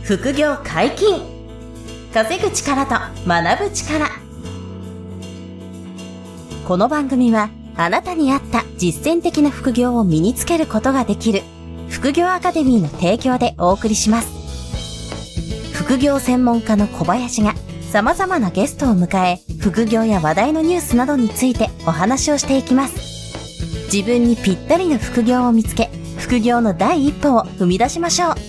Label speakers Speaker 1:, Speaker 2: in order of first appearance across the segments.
Speaker 1: 副業解禁。稼ぐ力と学ぶ力。この番組はあなたに合った実践的な副業を身につけることができる副業アカデミーの提供でお送りします。副業専門家の小林が様々なゲストを迎え、副業や話題のニュースなどについてお話をしていきます。自分にぴったりの副業を見つけ、副業の第一歩を踏み出しましょう。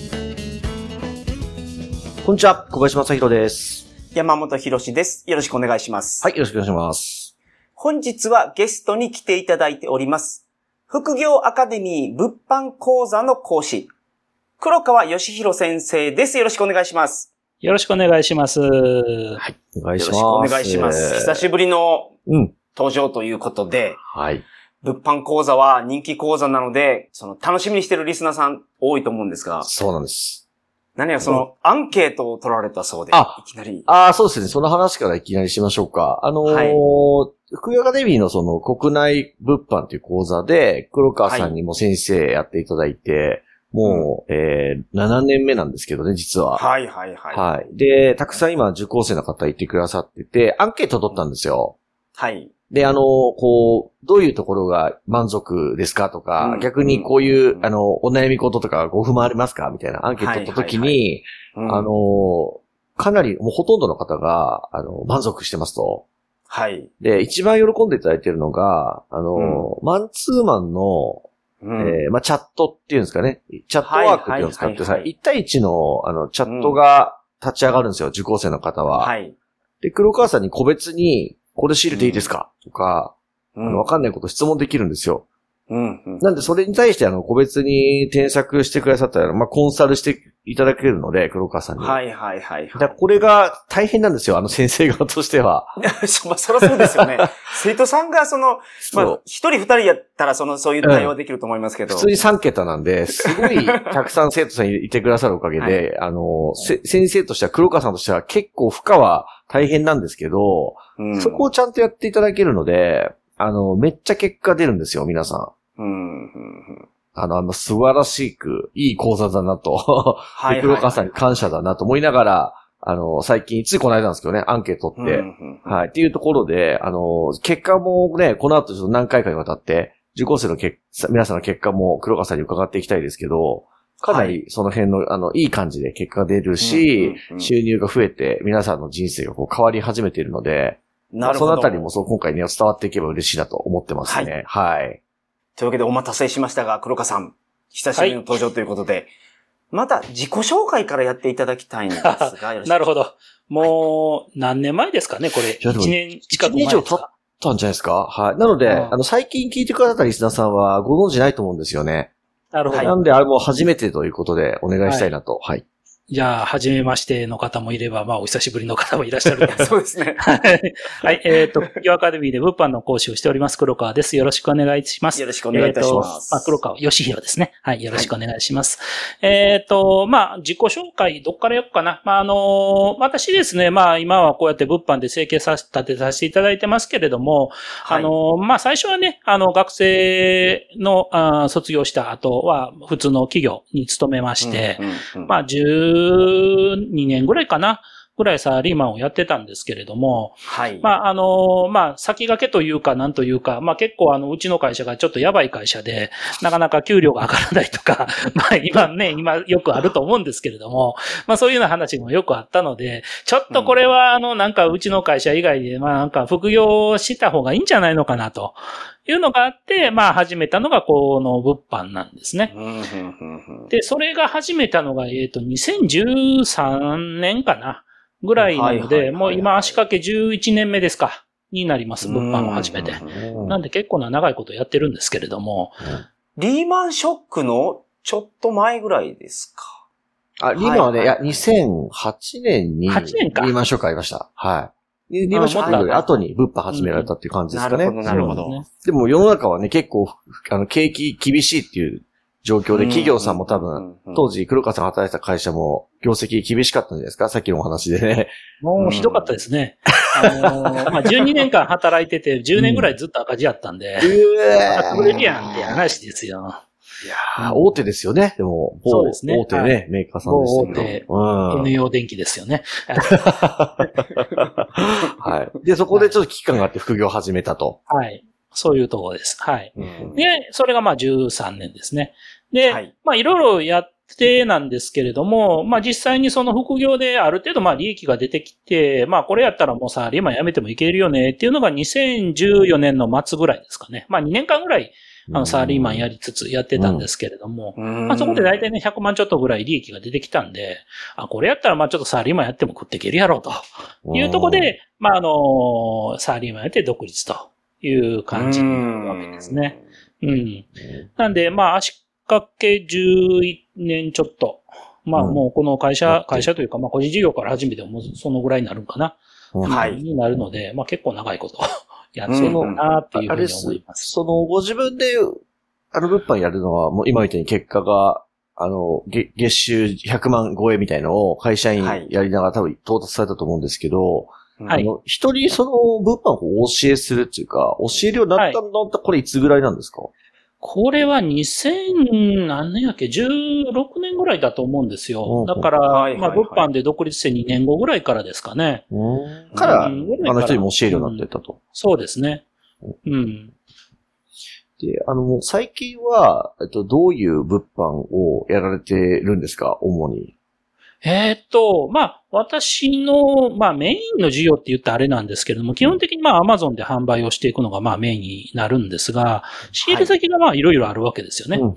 Speaker 2: こんにちは、小林正弘です。
Speaker 3: 山本博史です。よろしくお願いします。
Speaker 2: はい、よろしくお願いします。
Speaker 3: 本日はゲストに来ていただいております。副業アカデミー物販講座の講師、黒川義弘先生です。よろしくお願いします。
Speaker 4: よろしくお願いします。はい、
Speaker 2: お願いします。
Speaker 3: よろしくお願いします。久しぶりの登場ということで、
Speaker 2: はい。
Speaker 3: 物販講座は人気講座なので、楽しみにしてるリスナーさん多いと思うんですが。
Speaker 2: そうなんです。
Speaker 3: 何やアンケートを取られたそうで、いきなり。
Speaker 2: そうですね。その話からいきなりしましょうか。副業アカデミーの国内物販という講座で、黒川さんにも先生やっていただいて、もう、7年目なんですけどね、実は。
Speaker 3: はい。
Speaker 2: で、たくさん今受講生の方いてくださってて、アンケート取ったんですよ。
Speaker 3: はい。
Speaker 2: で、どういうところが満足ですかとか、逆にこういう、お悩み事とかご不満ありますかみたいなアンケート取った時に、かなり、もうほとんどの方が、満足してますと。
Speaker 3: はい。
Speaker 2: で、一番喜んでいただいているのが、マンツーマンの、チャットっていうんですかね。チャットワークっていうのを使ってさ、1対1の、チャットが立ち上がるんですよ、受講生の方は。
Speaker 3: はい。
Speaker 2: で、黒川さんに個別に、これ仕入れていいですかとか、わかんないこと質問できるんですよ。なんで、それに対して、個別に添削してくださったら、コンサルしていただけるので、黒川さんに。
Speaker 3: はい。
Speaker 2: だこれが大変なんですよ、先生側としては。
Speaker 3: そらそうですよね。生徒さんが一人二人やったらそういう対応できると思いますけど。
Speaker 2: 普通に3桁なんで、すごいたくさん生徒さんいてくださるおかげで、先生としては、黒川さんとしては結構負荷は大変なんですけど、そこをちゃんとやっていただけるので、めっちゃ結果出るんですよ、皆さん。素晴らしく、いい講座だなと。黒川さんに感謝だなと思いながら、最近、ついこの間なんですけどね、アンケート取って、っていうところで、結果もね、この後ちょっと何回かにわたって、受講生の皆さんの結果も黒川さんに伺っていきたいですけど、かなりその辺の、いい感じで結果が出るし、収入が増えて、皆さんの人生が変わり始めているので、そのあたりも今回ね、伝わっていけば嬉しいなと思ってますね。はい。
Speaker 3: というわけでお待たせしましたが、黒川さん、久しぶりの登場ということで、また自己紹介からやっていただきたいんですが、
Speaker 4: なるほど。もう、何年前ですかね、これ。1年近く前ですか。
Speaker 2: 1年以上経ったんじゃないですか。はい。なので、最近聞いてくださったリスナーさんはご存知ないと思うんですよね。
Speaker 4: なるほど。
Speaker 2: なんで、もう初めてということでお願いしたいなと。はい。
Speaker 4: じゃあ、初めましての方もいれば、お久しぶりの方もいらっしゃる。
Speaker 3: そうですね。
Speaker 4: はい。副業アカデミーで物販の講師をしております、黒川です。よろしくお願いします。
Speaker 3: よろしくお願いいたします。
Speaker 4: 黒川義弘ですね。はい。よろしくお願いします。自己紹介、どっからやっかな。私ですね、今はこうやって物販で生計立てさせていただいてますけれども、最初はね、学生の、卒業した後は、普通の企業に勤めまして、12年ぐらいかなぐらいサラリーマンをやってたんですけれども、
Speaker 3: はい。
Speaker 4: 先駆けというかなんというか、結構うちの会社がちょっとやばい会社で、なかなか給料が上がらないとか、今よくあると思うんですけれども、そういうような話もよくあったので、ちょっとこれはうちの会社以外で、副業した方がいいんじゃないのかなと。いうのがあって、始めたのがこの物販なんですね。で、それが始めたのが、2013年かなぐらいなので、もう今足掛け11年目ですかになります、物販を始めて。なんで結構な長いことやってるんですけれども。
Speaker 3: リーマンショックのちょっと前ぐらいですか。
Speaker 2: リーマンはね、2008年にリーマンショックありました。はい。リーマンショックより後に物販始められたっていう感じですかね。
Speaker 3: なるほど。
Speaker 2: でも世の中はね、結構、景気厳しいっていう状況で、企業さんも多分、当時黒川さんが働いた会社も、業績厳しかったんじゃないですか、さっきのお話でね。
Speaker 4: もうひどかったですね。12年間働いてて、10年ぐらいずっと赤字やったんで、潰れるやんって話ですよ。
Speaker 2: いやー、大手ですよね。でも、
Speaker 4: そうですね。
Speaker 2: 大手ね、はい、メーカーさんです
Speaker 4: けど。大手、NO 電機ですよね。
Speaker 2: はい。で、そこでちょっと危機感があって副業を始めたと。
Speaker 4: はい。そういうところです。はい。で、それがまあ13年ですね。で、はい、まあいろいろやってなんですけれども、まあ実際にその副業である程度まあ利益が出てきて、まあこれやったらもうさ、今やめてもいけるよねっていうのが2014年の末ぐらいですかね。まあ2年間ぐらいサラリーマンやりつつやってたんですけれども、まあそこで大体ね、100万ちょっとぐらい利益が出てきたんで、これやったらまあちょっとサラリーマンやっても食っていけるやろうというところで、まあサラリーマンやって独立という感じなわけですね。なんで、まあ足掛け11年ちょっと。まあもうこの会社というか、まあ個人事業から始めてもそのぐらいになるんかな。はい。になるので、まあ結構長いことやってるのかなっていうふうに思います。
Speaker 2: そのご自分で、物販やるのはもう今みたいに結果が、月収100万超えみたいのを会社員やりながら多分到達されたと思うんですけど、はい。人にその物販をお教えするっていうか、教えるようになったのってこれいつぐらいなんですか？
Speaker 4: これは何年やっけ ?16 年ぐらいだと思うんですよ。だから、まあ、物販で独立して2年後ぐらいからですかね。
Speaker 2: から、人にも教えるようになってたと。
Speaker 4: そうですね。
Speaker 2: で、最近は、どういう物販をやられてるんですか、主に。
Speaker 4: まあ、私の、まあ、メインの事業って言ったらあれなんですけれども、基本的にまあ、Amazon で販売をしていくのがまあ、メインになるんですが、仕入れ先がまあ、いろいろあるわけですよね。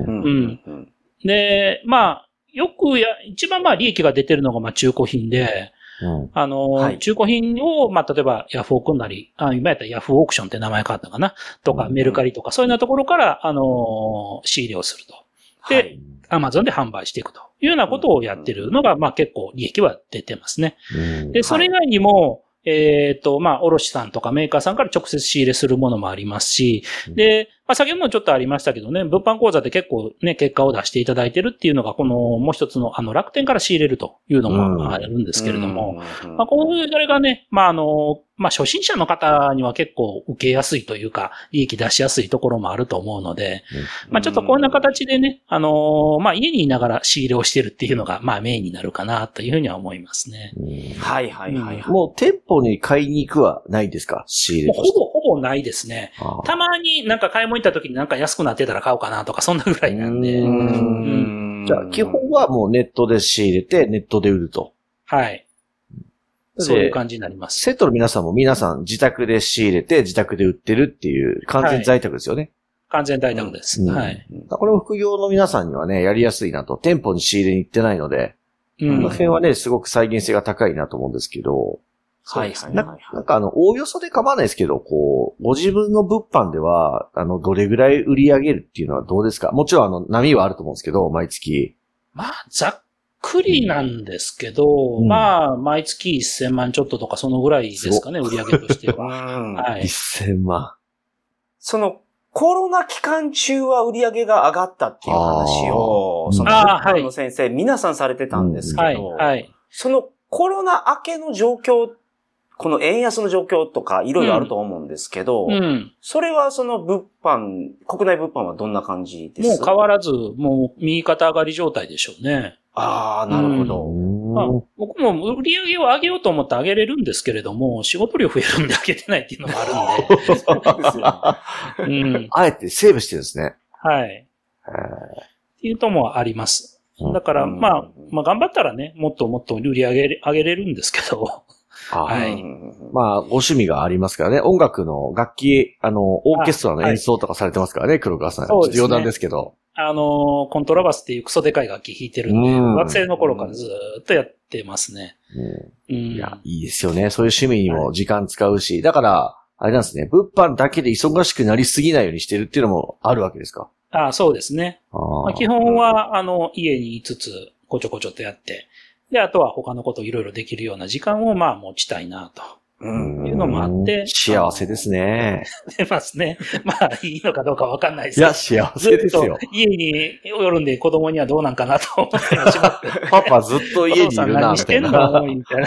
Speaker 4: で、まあ、一番まあ、利益が出てるのがまあ、中古品で、中古品を、まあ、例えば、ヤフオクなり、今やったらヤフオークションって名前変わったかなとか、メルカリとか、そういうようなところから、仕入れをすると。で、Amazon で販売していくというようなことをやってるのが、まあ結構利益は出てますね。で、それ以外にも、まあ、卸さんとかメーカーさんから直接仕入れするものもありますし、で、まあ、先ほどもちょっとありましたけどね、物販講座で結構ね、結果を出していただいてるっていうのが、このもう一つの楽天から仕入れるというのもあるんですけれども、まあ、これがね、まあ、まあ、初心者の方には結構受けやすいというか、利益出しやすいところもあると思うので、まあ、ちょっとこんな形でね、まあ、家にいながら仕入れをしてるっていうのが、まあ、メインになるかなというふうには思いますね。
Speaker 3: はいはいはい。
Speaker 2: もう店舗に買いに行くはないですか？仕入れとして。
Speaker 4: ほぼないですね。たまになんか買い物行った時になんか安くなってたら買おうかなとか、そんなぐらいなんで。
Speaker 2: じゃあ、基本はもうネットで仕入れて、ネットで売ると。
Speaker 4: はい。そういう感じになります。
Speaker 2: 生徒の皆さんも自宅で仕入れて、自宅で売ってるっていう完全在宅ですよね。
Speaker 4: 完全在宅です。はい。
Speaker 2: これも副業の皆さんにはね、やりやすいなと。店舗に仕入れに行ってないので、この辺はね、すごく再現性が高いなと思うんですけど、
Speaker 4: はいはい。
Speaker 2: なんかおおよそで構わないですけど、こう、ご自分の物販では、どれぐらい売り上げるっていうのはどうですか？もちろん波はあると思うんですけど、毎月。
Speaker 4: まあ、ざっくりなんですけど、まあ、毎月1000万ちょっととかそのぐらいですかね、売り上げとしては。
Speaker 2: はい。1000万。
Speaker 3: その、コロナ期間中は売り上げが上がったっていう話を、その、の先生、皆さんされてたんですけど、そのコロナ明けの状況、この円安の状況とかいろいろあると思うんですけど、それはその物販、国内物販はどんな感じですか？
Speaker 4: もう変わらず、もう右肩上がり状態でしょうね。
Speaker 3: ああ、なるほど。
Speaker 4: まあ、僕も売り上げを上げようと思って上げれるんですけれども、仕事量増えるんで上げてないっていうのもあるんで。そうですよ
Speaker 2: ね。あえてセーブしてるんですね。
Speaker 4: はい。っていうのもあります。だから、まあ頑張ったらね、もっともっと売り上げれるんですけど。はい。
Speaker 2: まあ、ご趣味がありますからね。音楽の楽器、オーケストラの演奏とかされてますからね、黒川さん。そうですね。余談ですけど。
Speaker 4: コントラバスっていうクソでかい楽器弾いてるんで、学生の頃からずっとやってますね。
Speaker 2: いや、いいですよね。そういう趣味にも時間使うし。だから、あれなんですね。物販だけで忙しくなりすぎないようにしてるっていうのもあるわけですか？
Speaker 4: そうですね。基本は、家にいつつ、こちょこちょとやって、で、あとは他のことをいろいろできるような時間をまあ持ちたいなと。いうのもあって。
Speaker 2: 幸せですね。
Speaker 4: 出ますね。まあ、いいのかどうかわかんないです
Speaker 2: けど。いや、幸せですよ。
Speaker 4: 家におるんで子供にはどうなんかなと思ってしまって。
Speaker 2: パパずっと家にいるな、みたいな。
Speaker 4: みたいな。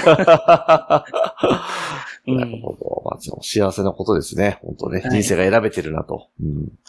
Speaker 2: なるほど。まあ、幸せなことですね。本当ね。人生が選べてるなと。
Speaker 4: はい。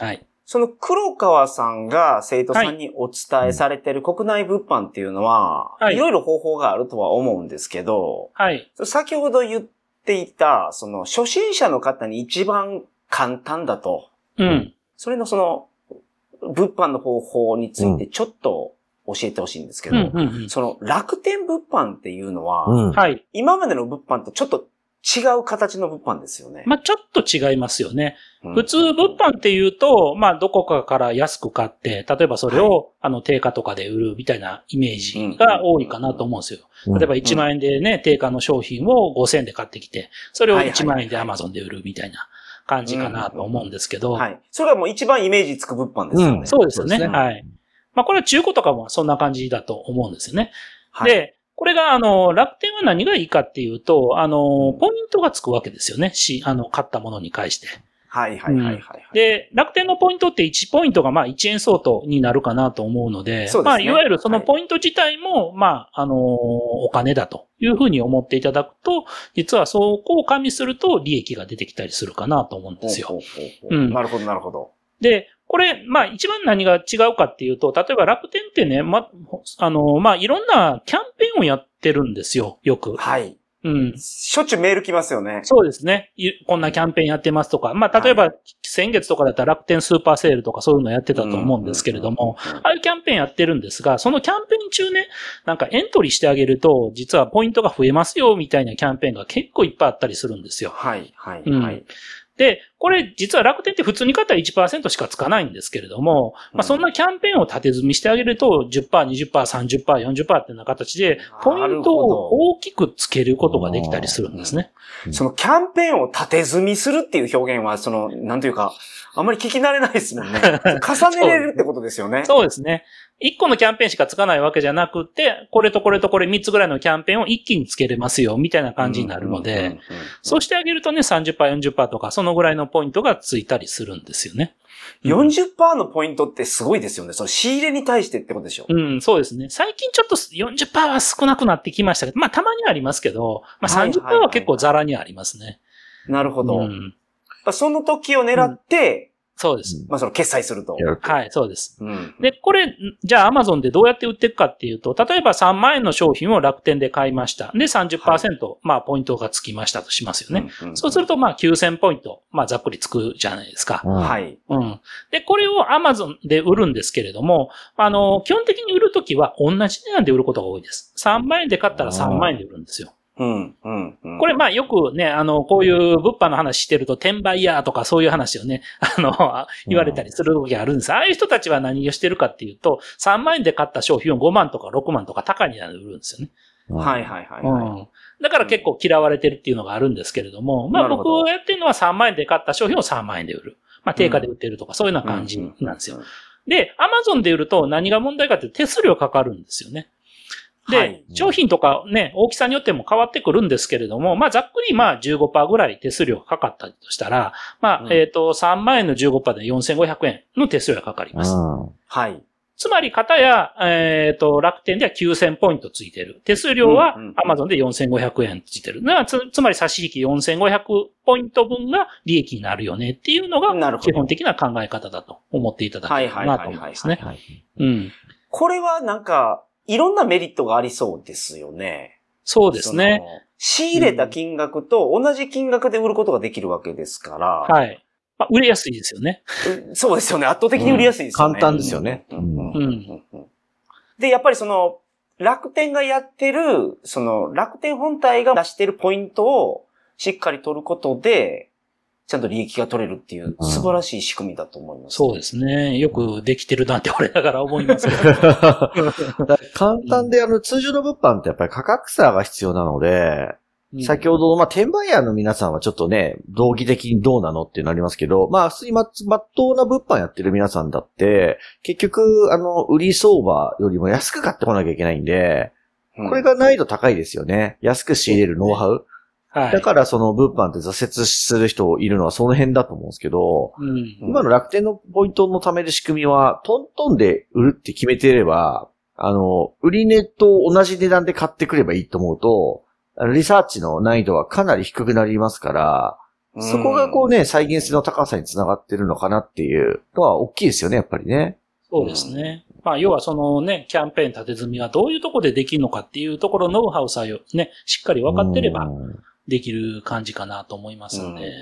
Speaker 3: その黒川さんが生徒さんにお伝えされている国内物販っていうのは、はい、いろいろ方法があるとは思うんですけど、はい、先ほど言っていた、その初心者の方に一番簡単だと、うん、それのその物販の方法についてちょっと教えてほしいんですけど、その楽天物販っていうのは、今までの物販とちょっと違う形の物販ですよね。
Speaker 4: まあ、ちょっと違いますよね。普通物販っていうと、まあ、どこかから安く買って、例えばそれを、定価とかで売るみたいなイメージが多いかなと思うんですよ。例えば1万円でね、定価の商品を5000円で買ってきて、それを1万円で Amazon で売るみたいな感じかなと思うんですけど。
Speaker 3: はい。それがもう一番イメージつく物販ですよね。
Speaker 4: そうですよね。はい。まあ、これは中古とかもそんな感じだと思うんですよね。で、これが、楽天は何がいいかっていうと、ポイントがつくわけですよね。買ったものに関して。
Speaker 3: はいはいはいはい、
Speaker 4: で、楽天のポイントって1ポイントがまあ1円相当になるかなと思うので、まあ、いわゆるそのポイント自体も、まあ、お金だというふうに思っていただくと、実はそこを加味すると利益が出てきたりするかなと思うんですよ。
Speaker 3: なるほどなるほど。
Speaker 4: で、これ、まあ一番何が違うかっていうと、例えば楽天ってね、まあいろんなキャンペーンをやってるんですよ、よく。
Speaker 3: はい。うん。しょっちゅうメール来ますよね。
Speaker 4: そうですね。こんなキャンペーンやってますとか。まあ例えば、先月とかだったら楽天スーパーセールとかそういうのやってたと思うんですけれども、ああいうキャンペーンやってるんですが、そのキャンペーン中ね、なんかエントリーしてあげると、実はポイントが増えますよ、みたいなキャンペーンが結構いっぱいあったりするんですよ。
Speaker 3: はい、はい、はい。
Speaker 4: で、これ実は楽天って普通に買ったら 1% しかつかないんですけれども、まあそんなキャンペーンを縦積みしてあげると 10%、20%、30%、40% っていうような形で、ポイントを大きくつけることができたりするんですね。
Speaker 3: そのキャンペーンを縦積みするっていう表現は、なんというか、あんまり聞き慣れないですもんね。重ねれるってことですよね。
Speaker 4: そうですね。1個のキャンペーンしかつかないわけじゃなくて、これとこれとこれ3つぐらいのキャンペーンを一気につけれますよ、みたいな感じになるので、そうしてあげるとね、30%、40% とか、そのぐらいのポイントがついたりするんですよね。
Speaker 3: 40% のポイントってすごいですよね。その仕入れに対してってことでしょ。
Speaker 4: そうですね。最近ちょっと 40% は少なくなってきましたけど、まあたまにありますけど、まあ 30% は結構ザラにありますね。
Speaker 3: なるほど。その時を狙って、
Speaker 4: そうです。
Speaker 3: まあ、その決済すると。
Speaker 4: はい、そうです。で、これ、じゃあ Amazon でどうやって売っていくかっていうと、例えば3万円の商品を楽天で買いました。で、30%、まあ、ポイントがつきましたとしますよね。そうすると、まあ、9000ポイント、まあ、ざっくりつくじゃないですか。
Speaker 3: はい。
Speaker 4: で、これを Amazon で売るんですけれども、基本的に売るときは同じ値段で売ることが多いです。3万円で買ったら3万円で売るんですよ。これ、まあ、よくね、こういう物販の話してると、転売ヤーとかそういう話をね、言われたりする時があるんです。ああいう人たちは何をしてるかっていうと、3万円で買った商品を5万とか6万とか高い値段で売るんですよね。
Speaker 3: はいはいはい。
Speaker 4: だから結構嫌われてるっていうのがあるんですけれども、まあ僕がやってるのは3万円で買った商品を3万円で売る。まあ定価で売ってるとかそういうような感じなんですよ。で、Amazon で売ると何が問題かっていうと手数料かかるんですよね。で、商品とかね、大きさによっても変わってくるんですけれども、まあ、ざっくりまあ 15% ぐらい手数料がかかったとしたら、まあ、3万円の 15% で4500円の手数料がかかります。
Speaker 3: はい。
Speaker 4: つまり、片や、楽天では9000ポイントついてる。手数料は Amazon で4500円ついてる。つまり差し引き4500ポイント分が利益になるよねっていうのが、基本的な考え方だと思っていただければなと思いますね。
Speaker 3: これはなんか、いろんなメリットがありそうですよね。
Speaker 4: そうですね。
Speaker 3: 仕入れた金額と同じ金額で売ることができるわけですから。
Speaker 4: はい。まあ、売れやすいですよね。
Speaker 3: そうですよね。圧倒的に売りやすいですよね。
Speaker 2: 簡単ですよね。
Speaker 3: で、やっぱり楽天がやってる、楽天本体が出してるポイントをしっかり取ることで、ちゃんと利益が取れるっていう素晴らしい仕組みだと思います、
Speaker 4: そうですね。よくできてるなって我ながら思いますけど。
Speaker 2: 簡単で通常の物販ってやっぱり価格差が必要なので、先ほど、まあ、転売ヤーの皆さんはちょっとね、道義的にどうなのってなりますけど、まあ、普通にまっとうな物販やってる皆さんだって、結局、売り相場よりも安く買ってこなきゃいけないんで、これが難易度高いですよね。安く仕入れるノウハウ。はい、だからその物販って挫折する人いるのはその辺だと思うんですけど、今の楽天のポイントのためる仕組みは、トントンで売るって決めていれば、売り値と同じ値段で買ってくればいいと思うと、リサーチの難易度はかなり低くなりますから、 そこがこうね、再現性の高さにつながってるのかなっていうのは大きいですよね、やっぱりね。
Speaker 4: そうですね。まあ、要はそのね、キャンペーン縦積みがどういうところでできるのかっていうところのノウハウさえね、しっかり分かってればできる感じかなと思いますので。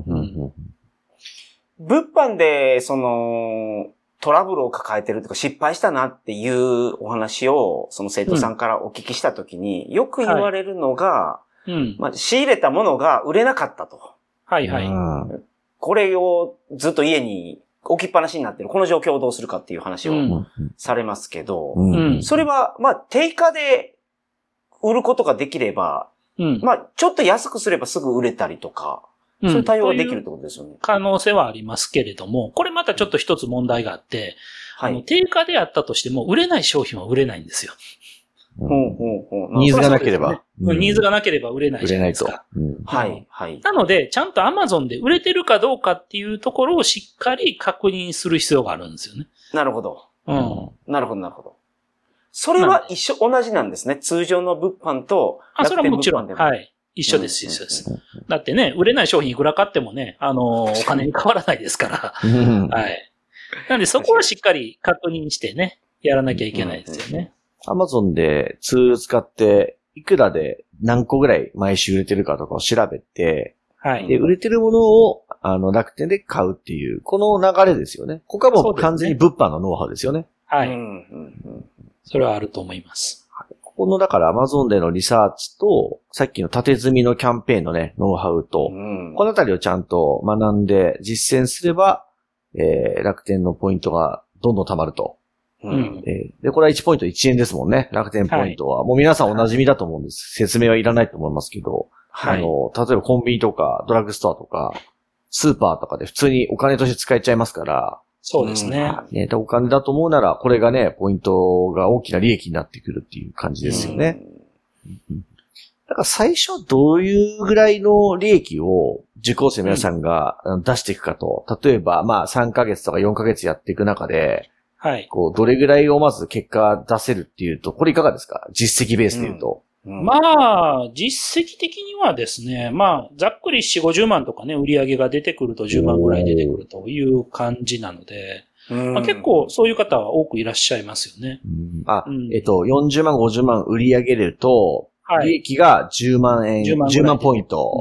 Speaker 3: 物販で、トラブルを抱えてるとか失敗したなっていうお話を、その生徒さんからお聞きしたときに、よく言われるのが、まあ、仕入れたものが売れなかったと。
Speaker 4: はいはい。
Speaker 3: これをずっと家に置きっぱなしになってる。この状況をどうするかっていう話をされますけど、それは、まあ、定価で売ることができれば、まあ、ちょっと安くすればすぐ売れたりとか、そういう対応ができるってことですよね。
Speaker 4: 可能性はありますけれども、これまたちょっと一つ問題があって、定価であったとしても、売れない商品は売れないんですよ。
Speaker 2: ニーズがなければ。
Speaker 4: ニーズがなければ売れないじゃないですか。
Speaker 3: はい、はい。
Speaker 4: なので、ちゃんと Amazon で売れてるかどうかっていうところをしっかり確認する必要があるんですよね。
Speaker 3: なるほど。なるほど、なるほど。それは同じなんですね。通常の物販と
Speaker 4: それはもちろん。はい。一緒です、一緒です。だってね、売れない商品いくら買ってもね、お金に変わらないですから。はい。なので、そこはしっかり確認してね、やらなきゃいけないですよね。
Speaker 2: Amazon でツール使って、いくらで何個ぐらい毎週売れてるかとかを調べて、はい。で、売れてるものを、楽天で買うっていう、この流れですよね。ここはもう完全に物販のノウハウですよね。
Speaker 4: はい。それはあると思います。
Speaker 2: ここの、だから Amazon でのリサーチと、さっきの縦積みのキャンペーンのね、ノウハウと、このあたりをちゃんと学んで実践すれば、楽天のポイントがどんどん貯まると。で、これは1ポイント1円ですもんね。楽天ポイントは。もう皆さんお馴染みだと思うんです。説明はいらないと思いますけど。例えばコンビニとか、ドラッグストアとか、スーパーとかで普通にお金として使えちゃいますから。
Speaker 4: そうですね。
Speaker 2: お金だと思うなら、これがね、ポイントが大きな利益になってくるっていう感じですよね。だから最初どういうぐらいの利益を受講生の皆さんが出していくかと。例えば、まあ3ヶ月とか4ヶ月やっていく中で、はい。こう、どれぐらいをまず結果出せるっていうと、これいかがですか？実績ベースで言うと。
Speaker 4: まあ、実績的にはですね、まあ、ざっくり4、50万とかね、売り上げが出てくると10万ぐらい出てくるという感じなので、まあ、結構そういう方は多くいらっしゃいますよね。
Speaker 2: 40万、50万売り上げれると、利益が10万円、10万ポイント。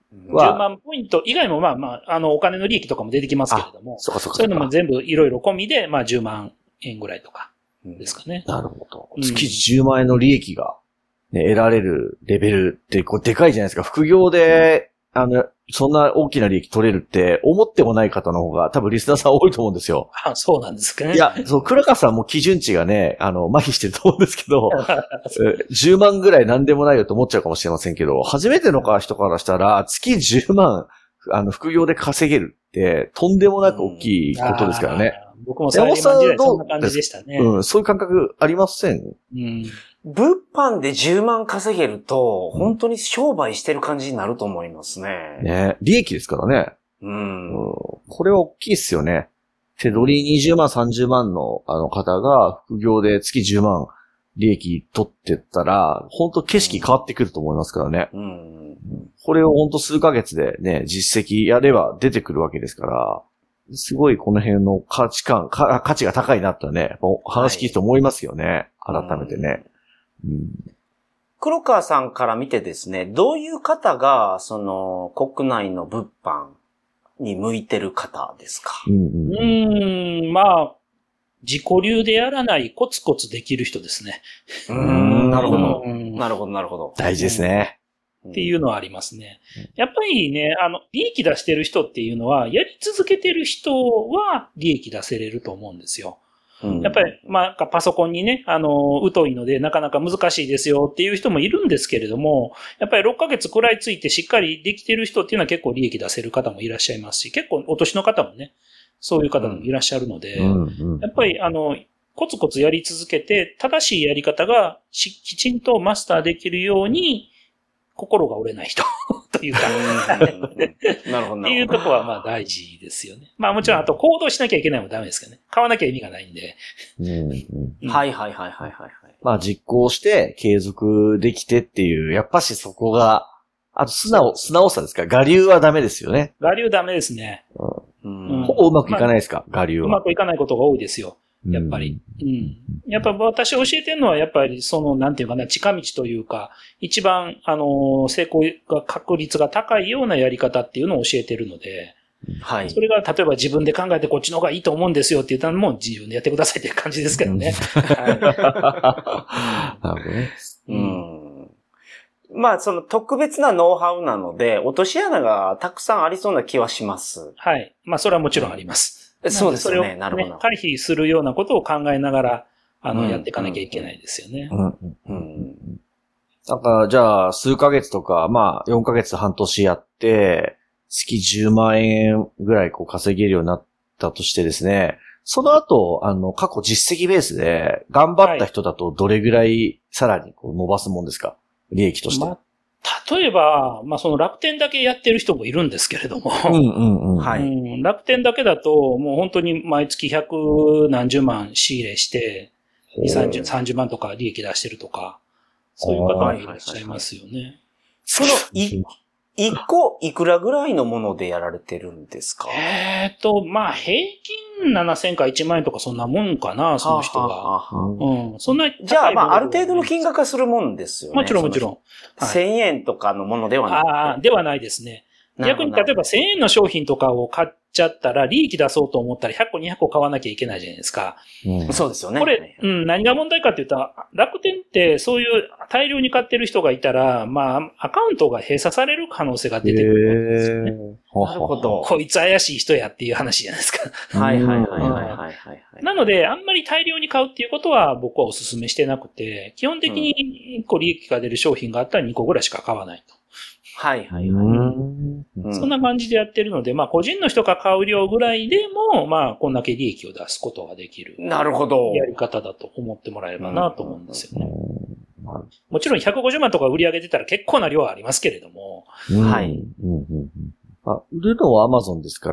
Speaker 4: 10万ポイント以外もまあまあ、お金の利益とかも出てきますけれども、そういうのも全部いろいろ込みで、まあ10万円ぐらいとかですかね。
Speaker 2: なるほど。月10万円の利益が、ね、得られるレベルって、こうでかいじゃないですか。副業で、そんな大きな利益取れるって思ってもない方の方が多分リスナーさん多いと思うんですよ。
Speaker 4: そうなんですかね。
Speaker 2: いや、倉川さんも基準値がね、麻痺してると思うんですけど、10万ぐらいなんでもないよと思っちゃうかもしれませんけど、初めての人からしたら、月10万、副業で稼げるって、とんでもなく大きいことですからね。
Speaker 4: 僕もサラリーマン時代そんな感じでしたね。
Speaker 2: そういう感覚ありません？
Speaker 3: 物販で10万稼げると、本当に商売してる感じになると思いますね。
Speaker 2: ね、利益ですからね。これは大きいっすよね。手取り20万、30万の方が副業で月10万利益取ってったら、本当景色変わってくると思いますからね。これを本当数ヶ月でね、実績やれば出てくるわけですから、すごいこの辺の価値が高いなとね、話聞いて思いますよね。改めてね。
Speaker 3: 黒川さんから見てですね、どういう方が、国内の物販に向いてる方ですか？
Speaker 4: まあ、自己流でやらないコツコツできる人ですね。
Speaker 3: なるほど。なるほど、なるほど。
Speaker 2: 大事ですね。
Speaker 4: っていうのはありますね。やっぱりね、利益出してる人っていうのは、やり続けてる人は利益出せれると思うんですよ。やっぱり、まあ、パソコンにね、疎いのでなかなか難しいですよっていう人もいるんですけれども、やっぱり6ヶ月食らいついてしっかりできてる人っていうのは結構利益出せる方もいらっしゃいますし、結構お年の方もね、そういう方もいらっしゃるので、やっぱりコツコツやり続けて、正しいやり方がきちんとマスターできるように、心が折れない人というか
Speaker 3: なるほど。
Speaker 4: っていうところはまあ大事ですよね。まあもちろんあと行動しなきゃいけないもダメですけどね。買わなきゃ意味がないんで。
Speaker 3: はいはいはい。
Speaker 2: まあ実行して継続できてっていう、やっぱしそこがあと素直さですか？我流はダメですよね。
Speaker 4: 我流ダメですね。
Speaker 2: ほぼうまくいかないですか？我流は。
Speaker 4: うまくいかないことが多いですよ。やっぱり。やっぱ私教えてるのは、やっぱりなんていうかな、近道というか、一番、成功が確率が高いようなやり方っていうのを教えてるので、はい。それが、例えば自分で考えてこっちの方がいいと思うんですよって言ったらもう自分でやってくださいっていう感じですけどね。
Speaker 2: はい。なるほどね。
Speaker 3: まあ、特別なノウハウなので、落とし穴がたくさんありそうな気はします。
Speaker 4: はい。まあ、それはもちろんあります。
Speaker 3: そうですよね。
Speaker 4: それを、なるほど。回避するようなことを考えながら、やっていかなきゃいけないですよね。
Speaker 2: なんか、じゃあ、数ヶ月とか、まあ、4ヶ月半年やって、月10万円ぐらい稼げるようになったとしてですね、その後、過去実績ベースで、頑張った人だとどれぐらいさらに伸ばすもんですか？利益として。
Speaker 4: 例えば、まあ、楽天だけやってる人もいるんですけれども、はい。楽天だけだと、もう本当に毎月100何十万仕入れして、30万とか利益出してるとか、そういう方もいらっしゃいますよね。
Speaker 3: 1個いくらぐらいのものでやられてるんですか？
Speaker 4: まあ、平均7000か1万円とかそんなもんかな、その人が。そんな。
Speaker 3: じゃあ、まあ、ある程度の金額はするもんですよね。
Speaker 4: もちろんもちろん。
Speaker 3: 1000円とかのものではない。
Speaker 4: ではないですね。逆に例えば1000円の商品とかを買っちゃったら、利益出そうと思ったら100個200個買わなきゃいけないじゃないですか。
Speaker 3: そうですよね。
Speaker 4: これ、何が問題かって言ったら、楽天ってそういう大量に買ってる人がいたら、まあ、アカウントが閉鎖される可能性が出てくるんですよね。
Speaker 3: なるほど。
Speaker 4: こいつ怪しい人やっていう話じゃないですか。
Speaker 3: はい。
Speaker 4: なので、あんまり大量に買うっていうことは僕はお勧めしてなくて、基本的に1個利益が出る商品があったら2個ぐらいしか買わないと。そんな感じでやってるので、まあ、個人の人が買う量ぐらいでも、まあ、こんだけ利益を出すことができる。
Speaker 3: なるほど。
Speaker 4: やり方だと思ってもらえればなと思うんですよね。もちろん150万とか売り上げてたら結構な量はありますけれども。
Speaker 3: はい。
Speaker 2: 売るのは Amazon ですから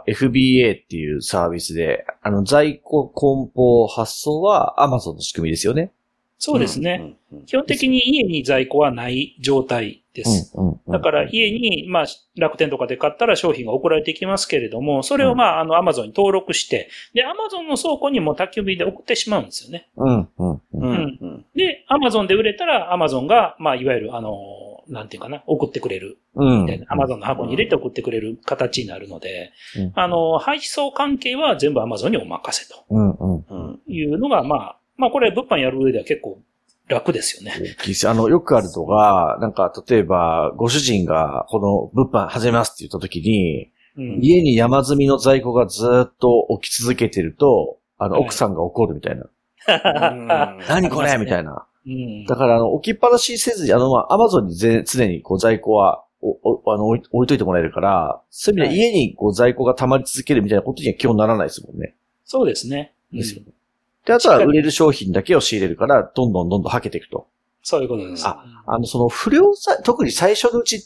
Speaker 2: 、FBA っていうサービスで、在庫梱包発送は Amazon の仕組みですよね。
Speaker 4: そうですね。基本的に家に在庫はない状態です。だから家に、まあ、楽天とかで買ったら商品が送られてきますけれども、それをまあ、Amazon に登録して、で、Amazon の倉庫にも宅急便で送ってしまうんですよね。で、Amazon で売れたら Amazon が、まあ、いわゆる、なんていうかな、送ってくれる。みたいな。Amazon の箱に入れて送ってくれる形になるので、配送関係は全部 Amazon にお任せと。いうのが、まあ、これ物販やる上では結構楽ですよね。
Speaker 2: よくあるのが、なんか、例えば、ご主人がこの物販始めますって言った時に、家に山積みの在庫がずっと置き続けてると、奥さんが怒るみたいな。何これみたいな。だから、置きっぱなしせずに、Amazon に常に在庫は、置いといてもらえるから、そういう意味で家に在庫が溜まり続けるみたいなことには基本ならないですもんね。
Speaker 4: そうですね。
Speaker 2: ですよね。で、あとは売れる商品だけを仕入れるから、どんどんはけていくと。
Speaker 4: そういうことです。
Speaker 2: 不良特に最初のうちって、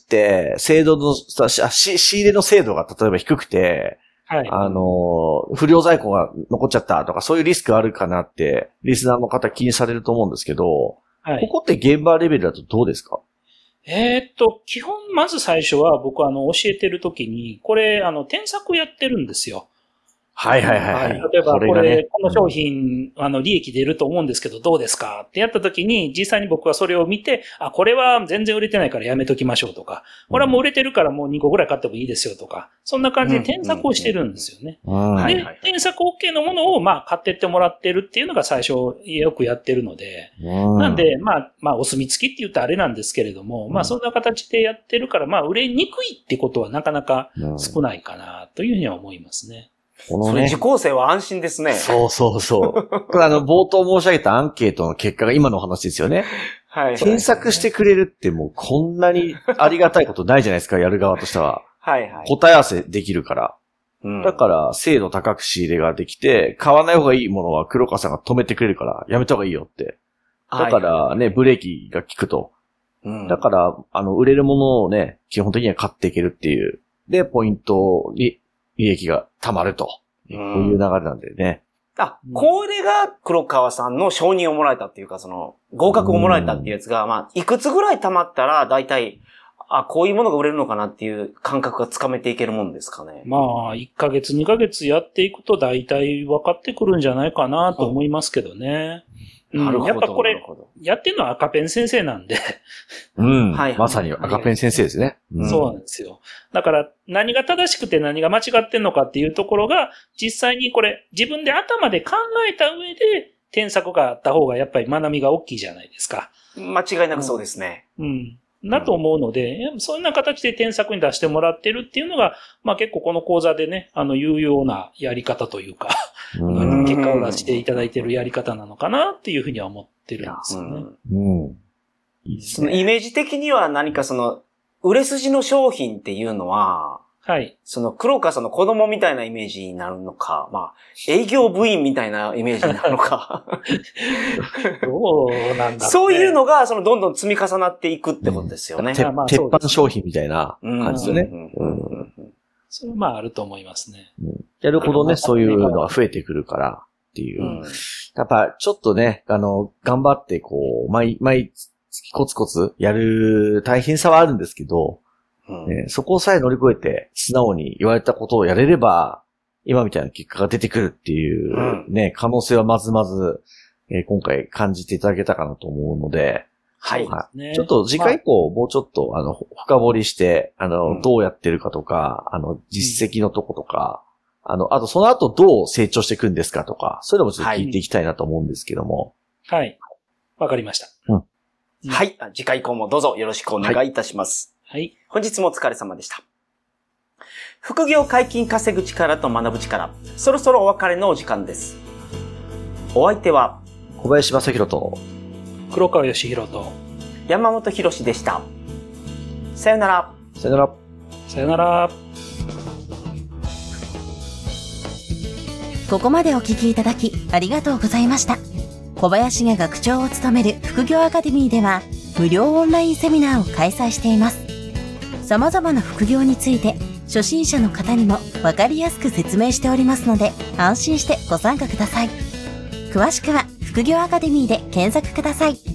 Speaker 2: 仕入れの精度が例えば低くて、不良在庫が残っちゃったとか、そういうリスクあるかなって、リスナーの方気にされると思うんですけど、ここって現場レベルだとどうですか？
Speaker 4: 基本、まず最初は僕教えてるときに、これ、添削やってるんですよ。
Speaker 2: 例え
Speaker 4: ば、この商品、利益出ると思うんですけど、どうですかってやった時に、実際に僕はそれを見て、これは全然売れてないからやめときましょうとか、これはもう売れてるからもう2個ぐらい買ってもいいですよとか、そんな感じで添削をしてるんですよね。で、添削 OK のものを、まあ、買ってってもらってるっていうのが最初よくやってるので、なんで、まあ、お墨付きって言ったらあれなんですけれども、まあ、そんな形でやってるから、まあ、売れにくいってことはなかなか少ないかなというふうには思いますね。
Speaker 3: それ受講生は安心ですね。
Speaker 2: そう。これ冒頭申し上げたアンケートの結果が今の話ですよね。添削してくれるってもうこんなにありがたいことないじゃないですか、やる側としては。答え合わせできるから。だから、精度高く仕入れができて、買わない方がいいものは黒川さんが止めてくれるから、やめた方がいいよって。だからね、ブレーキが効くと。だから、売れるものをね、基本的には買っていけるっていう。で、ポイントに、利益が溜まると。こういう流れなんでね。
Speaker 3: これが黒川さんの承認をもらえたっていうか、合格をもらえたっていうやつが、まあ、いくつぐらい溜まったら、だいたい、 こういうものが売れるのかなっていう感覚がつかめていけるもんですかね。
Speaker 4: まあ、1ヶ月、2ヶ月やっていくと大体分かってくるんじゃないかなと思いますけどね。
Speaker 3: なるほど。
Speaker 4: やっぱこれ、やってるのは赤ペン先生なんで。
Speaker 2: まさに赤ペン先生ですね。
Speaker 4: そうなんですよ。だから、何が正しくて何が間違ってんのかっていうところが、実際にこれ、自分で頭で考えた上で、添削があった方がやっぱり学びが大きいじゃないですか。
Speaker 3: 間違いなくそうですね。
Speaker 4: だと思うので、そんな形で添削に出してもらってるっていうのが、まあ結構この講座でね、有用なやり方というか、結果を出していただいてるやり方なのかなっていうふうには思ってるんですよね。
Speaker 3: そのイメージ的には何か売れ筋の商品っていうのは、
Speaker 4: はい。
Speaker 3: 黒川さんの子供みたいなイメージになるのか、まあ、営業部員みたいなイメージになるのか。
Speaker 4: どうなんだろうね。
Speaker 3: そういうのが、どんどん積み重なっていくってことですよね。
Speaker 2: 鉄板商品みたいな感じですよね。
Speaker 4: それはまああると思いますね。
Speaker 2: やるほどね、そういうのが増えてくるからっていう。やっぱ、ちょっとね、頑張って、毎月コツコツやる大変さはあるんですけど、そこをさえ乗り越えて、素直に言われたことをやれれば、今みたいな結果が出てくるっていうね、可能性はまずまず、今回感じていただけたかなと思うので、
Speaker 3: はい。
Speaker 2: ちょっと次回以降、もうちょっと、深掘りして、どうやってるかとか、実績のとことか、あとその後どう成長していくんですかとか、そういうのもちょっと聞いていきたいなと思うんですけども。
Speaker 4: はい。わかりました。
Speaker 3: はい。次回以降もどうぞよろしくお願いいたします。
Speaker 4: はい。
Speaker 3: 本日もお疲れ様でした。副業解禁稼ぐ力と学ぶ力、そろそろお別れのお時間です。お相手は、
Speaker 2: 小林正弘と、
Speaker 4: 黒川義弘と、
Speaker 3: 山本博史でした。さよなら。
Speaker 2: さよなら。
Speaker 4: さよなら。
Speaker 1: ここまでお聞きいただきありがとうございました。小林が学長を務める副業アカデミーでは、無料オンラインセミナーを開催しています。様々な副業について、初心者の方にもわかりやすく説明しておりますので、安心してご参加ください。詳しくは副業アカデミーで検索ください。